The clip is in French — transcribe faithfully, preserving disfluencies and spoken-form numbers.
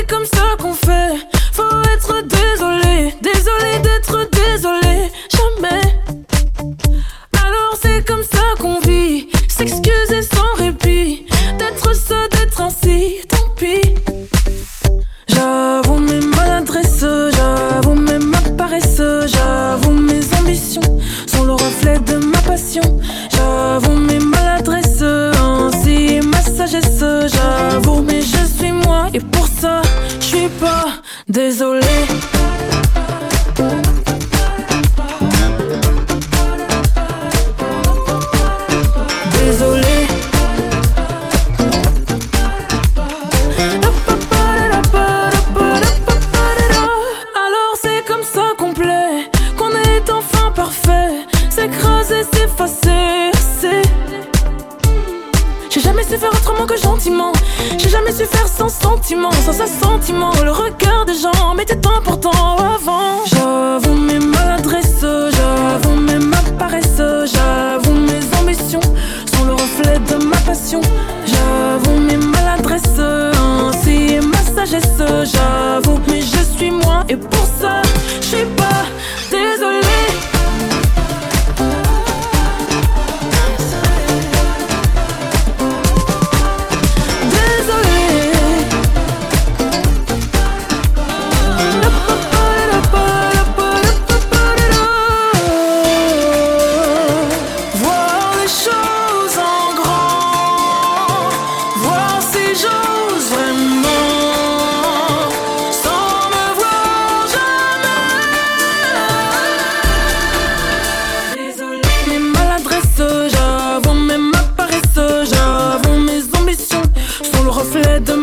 c'est comme ça qu'on fait. Faut être désolé, désolé d'être désolé. Jamais. Alors c'est comme ça qu'on vit. S'excuser sans répit. D'être ça, d'être ainsi, tant pis. J'avoue mes maladresses, j'avoue même ma paresse. J'avoue mes ambitions sont le reflet de ma passion. J'avoue mes maladresses, ainsi ma sagesse. J'avoue mais je suis moi et pour ça je suis pas désolé. Désolé. Alors c'est comme ça qu'on plaît, qu'on est enfin parfait. S'écraser, s'effacer, c'est... J'ai jamais su faire autrement que gentiment. J'ai jamais su faire sans sentiment, sans assentiment. Le regard des gens m'était important avant. J'avoue mes maladresses, j'avoue même ma paresse. J'avoue mes ambitions sont le reflet de ma passion. J'avoue mes maladresses, ainsi ma sagesse. J'avoue mais je suis moi et pour ça je suis pas désolée. Reflet de